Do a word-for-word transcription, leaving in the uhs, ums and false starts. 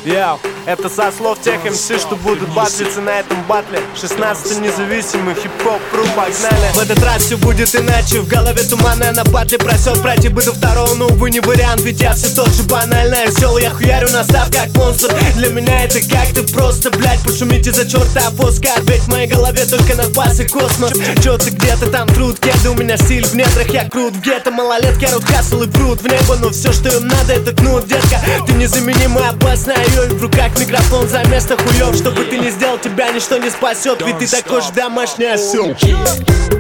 Йоу, это со слов тех эм си, что будут батлиться на этом батле. шестнадцать независимый хип-хоп кру, погнали. В этот раз все будет иначе, в голове туман, я на батле просел пройти бы до второго, но увы не вариант, ведь я все тот же банально веселый. Я хуярю на став как монстр, для меня это как-то просто, блять, пошумите за черта Оскар, ведь в моей голове только на бас и космос. Чё ты где-то там труд, кеды, у меня стиль в недрах, я крут. В гетто малолетки орут хасл и брут в небо, но все, что им надо, это кнут, детка. Ты незаменимая, опасная, ой, в руках микрофон за место хуёв. Что бы ты ни сделал, тебя ничто не спасет, ведь ты такой же домашний осёл.